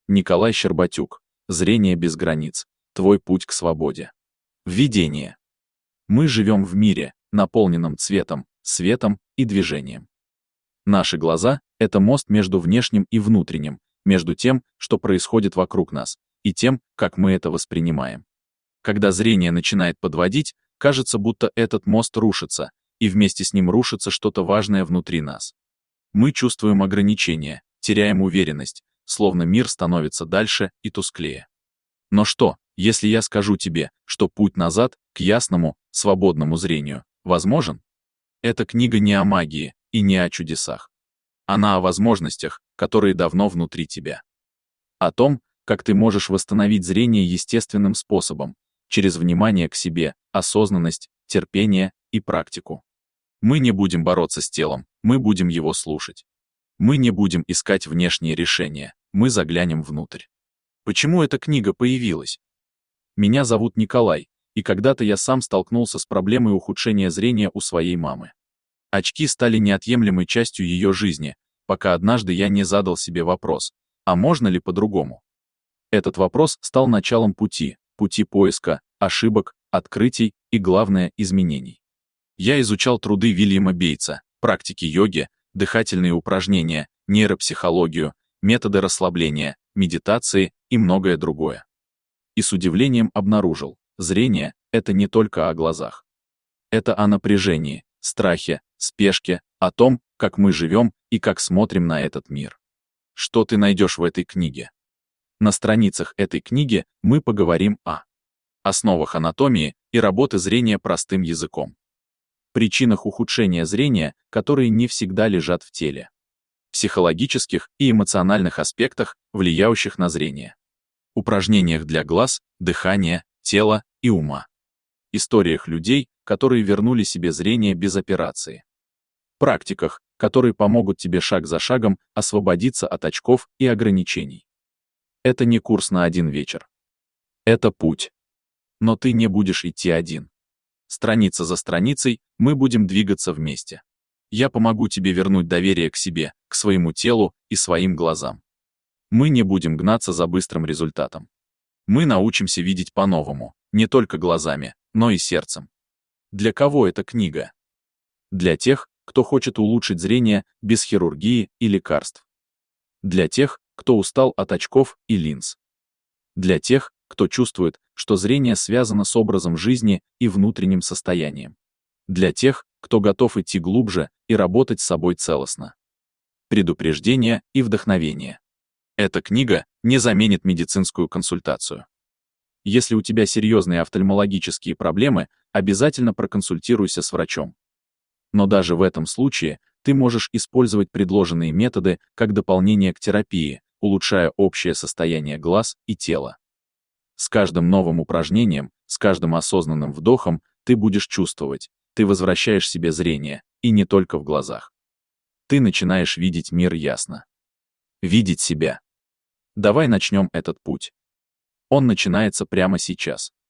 Николай Щербатюк. Зрение без границ. Твой путь к свободе. Введение. Мы живем в мире, наполненном цветом, светом и движением. Наши глаза — это мост между внешним и внутренним, между тем, что происходит вокруг нас, и тем, как мы это воспринимаем. Когда зрение начинает подводить, кажется, будто этот мост рушится, и вместе с ним рушится что-то важное внутри нас. Мы чувствуем ограничения, теряем уверенность, словно мир становится дальше и тусклее. Но что, если я скажу тебе, что путь назад, к ясному, свободному зрению, возможен? Эта книга не о магии и не о чудесах. Она о возможностях, которые давно внутри тебя. О том, как ты можешь восстановить зрение естественным способом, через внимание к себе, осознанность, терпение и практику. Мы не будем бороться с телом, мы будем его слушать. Мы не будем искать внешние решения, мы заглянем внутрь. Почему эта книга появилась? Меня зовут Николай, и когда-то я сам столкнулся с проблемой ухудшения зрения у своей мамы. Очки стали неотъемлемой частью ее жизни, пока однажды я не задал себе вопрос, а можно ли по-другому? Этот вопрос стал началом пути поиска, ошибок, открытий и, главное, изменений. Я изучал труды Вильяма Бейтса, практики йоги, дыхательные упражнения, нейропсихологию, методы расслабления, медитации и многое другое. И с удивлением обнаружил, зрение — это не только о глазах. Это о напряжении, страхе, спешке, о том, как мы живем и как смотрим на этот мир. Что ты найдешь в этой книге? На страницах этой книги мы поговорим о основах анатомии и работы зрения простым языком, причинах ухудшения зрения, которые не всегда лежат в теле, психологических и эмоциональных аспектах, влияющих на зрение, упражнениях для глаз, дыхания, тела и ума, историях людей, которые вернули себе зрение без операции, практиках, которые помогут тебе шаг за шагом освободиться от очков и ограничений. Это не курс на один вечер. Это путь. Но ты не будешь идти один. Страница за страницей мы будем двигаться вместе. Я помогу тебе вернуть доверие к себе, к своему телу и своим глазам. Мы не будем гнаться за быстрым результатом. Мы научимся видеть по-новому, не только глазами, но и сердцем. Для кого эта книга? Для тех, кто хочет улучшить зрение без хирургии и лекарств. Для тех, кто устал от очков и линз. Для тех, кто чувствует, что зрение связано с образом жизни и внутренним состоянием. Для тех, кто готов идти глубже и работать с собой целостно. Предупреждение и вдохновение. Эта книга не заменит медицинскую консультацию. Если у тебя серьезные офтальмологические проблемы, обязательно проконсультируйся с врачом. Но даже в этом случае ты можешь использовать предложенные методы как дополнение к терапии, улучшая общее состояние глаз и тела. С каждым новым упражнением, с каждым осознанным вдохом ты будешь чувствовать, ты возвращаешь себе зрение, и не только в глазах. Ты начинаешь видеть мир ясно. Видеть себя. Давай начнем этот путь. Он начинается прямо сейчас.